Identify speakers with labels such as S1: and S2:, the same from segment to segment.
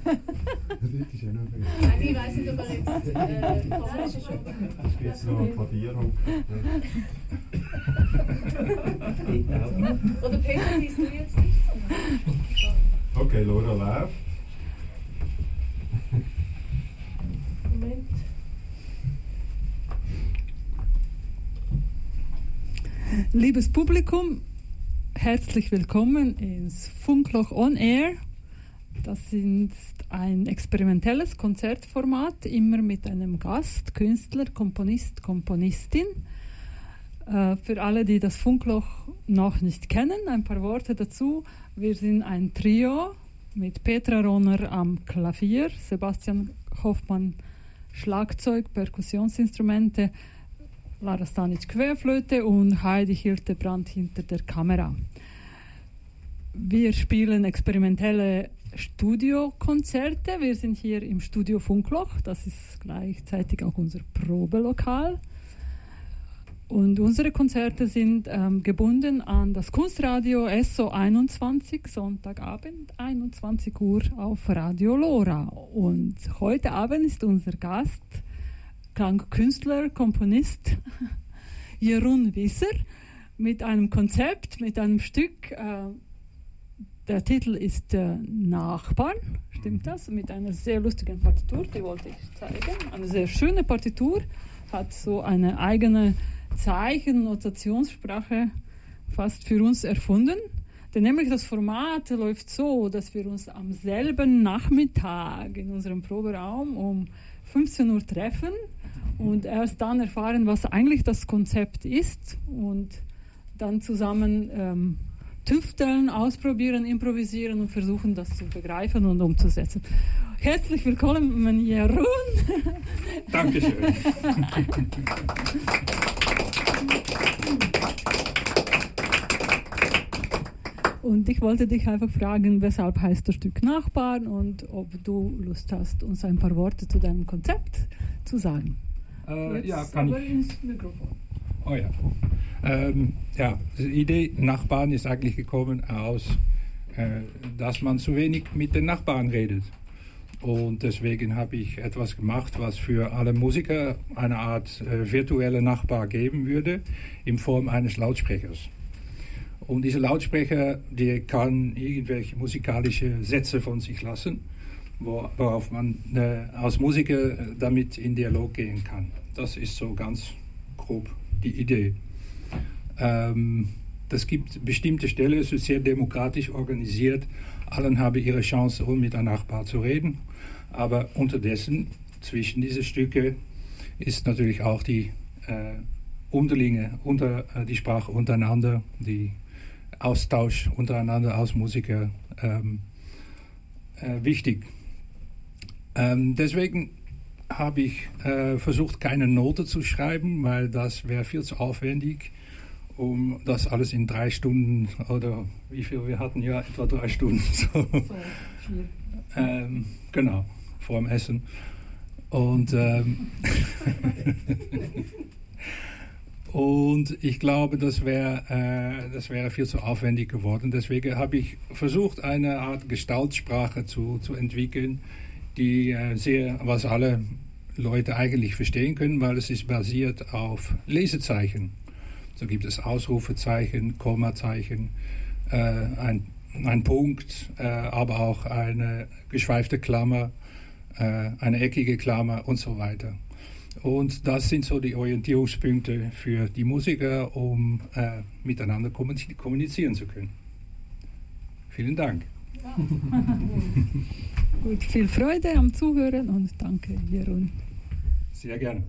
S1: ist ja noch
S2: Nein, ich weiss nicht, ob er jetzt schon.
S1: Es gibt jetzt noch ein Klavier hocken.
S2: Oder Peter, siehst du jetzt nicht?
S1: Okay, Laura läuft.
S2: Moment.
S3: Liebes Publikum, herzlich willkommen ins Funkloch On Air. Das ist ein experimentelles Konzertformat, immer mit einem Gast, Künstler, Komponist, Komponistin. Für alle, die das Funkloch noch nicht kennen, ein paar Worte dazu. Wir sind ein Trio mit Petra Ronner am Klavier, Sebastian Hoffmann Schlagzeug, Perkussionsinstrumente, Lara Stanic Querflöte und Heidi Hildebrand hinter der Kamera. Wir spielen experimentelle Studiokonzerte. Wir sind hier im Studio Funkloch. Das ist gleichzeitig auch unser Probelokal. Und unsere Konzerte sind gebunden an das Kunstradio SO 21, Sonntagabend, 21 Uhr auf Radio Lora. Und heute Abend ist unser Gast, Klangkünstler, Komponist Jeroen Visser mit einem Konzept, mit einem Stück. Der Titel ist Nachbarn, stimmt das? Mit einer sehr lustigen Partitur, die wollte ich zeigen. Eine sehr schöne Partitur, hat so eine eigene Zeichen-Notationssprache fast für uns erfunden. Denn nämlich das Format läuft so, dass wir uns am selben Nachmittag in unserem Proberaum um 15 Uhr treffen und erst dann erfahren, was eigentlich das Konzept ist und dann zusammen tüfteln, ausprobieren, improvisieren und versuchen, das zu begreifen und umzusetzen. Herzlich willkommen, Jeroen.
S4: Dankeschön.
S3: Und ich wollte dich einfach fragen, weshalb heißt das Stück Nachbarn und ob du Lust hast, uns ein paar Worte zu deinem Konzept zu sagen.
S4: Ja, kann ich.
S3: Ins Mikrofon.
S4: Oh ja. Ja, die Idee Nachbarn ist eigentlich gekommen aus, dass man zu wenig mit den Nachbarn redet. Und deswegen habe ich etwas gemacht, was für alle Musiker eine Art virtuelle Nachbar geben würde, in Form eines Lautsprechers. Und dieser Lautsprecher, der kann irgendwelche musikalische Sätze von sich lassen, worauf man als Musiker damit in Dialog gehen kann. Das ist so ganz grob die Idee. Das gibt bestimmte Stellen, es ist sehr demokratisch organisiert. Allen haben ihre Chance, um mit einem Nachbar zu reden. Aber unterdessen, zwischen diese Stücke, ist natürlich auch die die Sprache untereinander, die Austausch untereinander als Musiker wichtig. Deswegen habe ich versucht, keine Note zu schreiben, weil das wäre viel zu aufwendig, um das alles in 3 Stunden oder wie viel wir hatten, ja, etwa 3 Stunden. So. Genau, vor dem Essen. Und und ich glaube, das wäre viel zu aufwendig geworden. Deswegen habe ich versucht, eine Art Gestaltsprache zu entwickeln, die was alle Leute eigentlich verstehen können, weil es ist basiert auf Lesezeichen. So gibt es Ausrufezeichen, Kommazeichen, ein Punkt, aber auch eine geschweifte Klammer, eine eckige Klammer und so weiter. Und das sind so die Orientierungspunkte für die Musiker, um miteinander kommunizieren zu können. Vielen Dank.
S3: Ja. Gut, viel Freude am Zuhören und danke, Jeroen.
S4: Sehr gerne.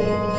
S2: Applaus